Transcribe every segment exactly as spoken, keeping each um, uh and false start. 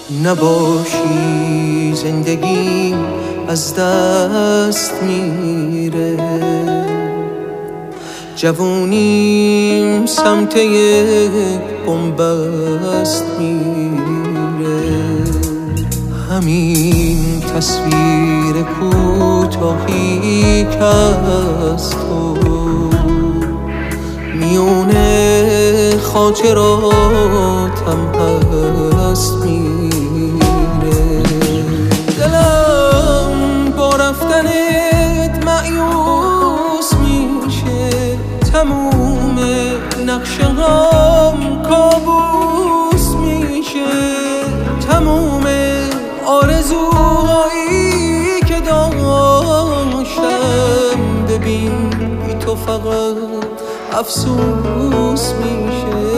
نباشی زندگی از دست میره، جوونیم سمت یک بنبست میره. همین تصویر کوتاهی که از تو میونه خاطراتم هست میره. دلم با رفتنت مایوس میشه، تموم نقشه هم کابوس میشه، تموم آرزوهایی که داشتم ببین بی تو فقط افسوس میشه.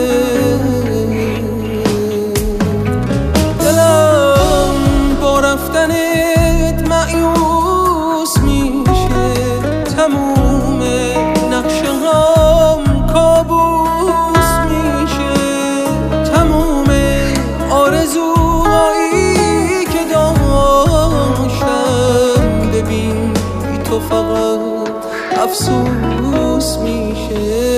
دلم با رفتنت مایوس میشه، تموم نقشه هم کابوس میشه، تموم آرزوهایی که داشتم ببین بی تو فقط افسوس میشه.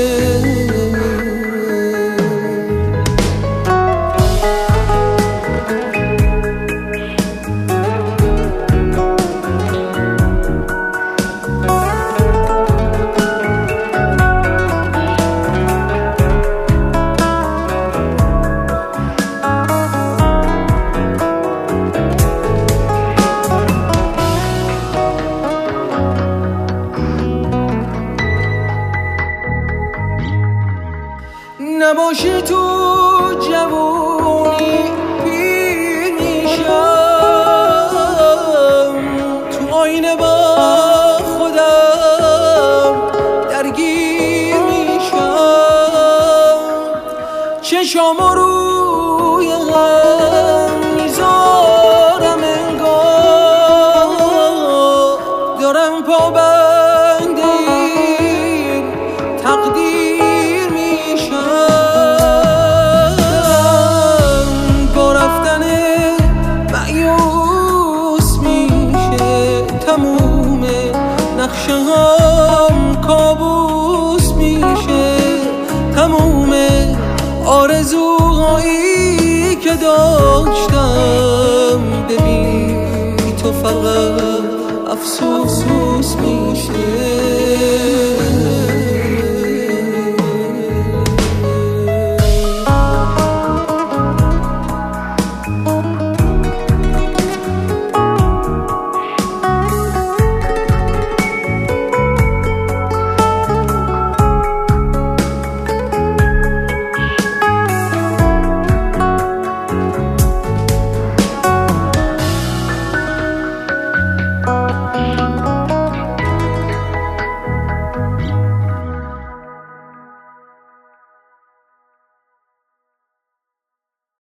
نباشی تو جوونی پیر میشم، تو آینه با خودم درگیر میشم، چشامو روی هم میذارم انگار دارم پا بنده این تقدیر میشم. تموم نقشه هم کابوس میشه، تموم آرزوهایی که داشتم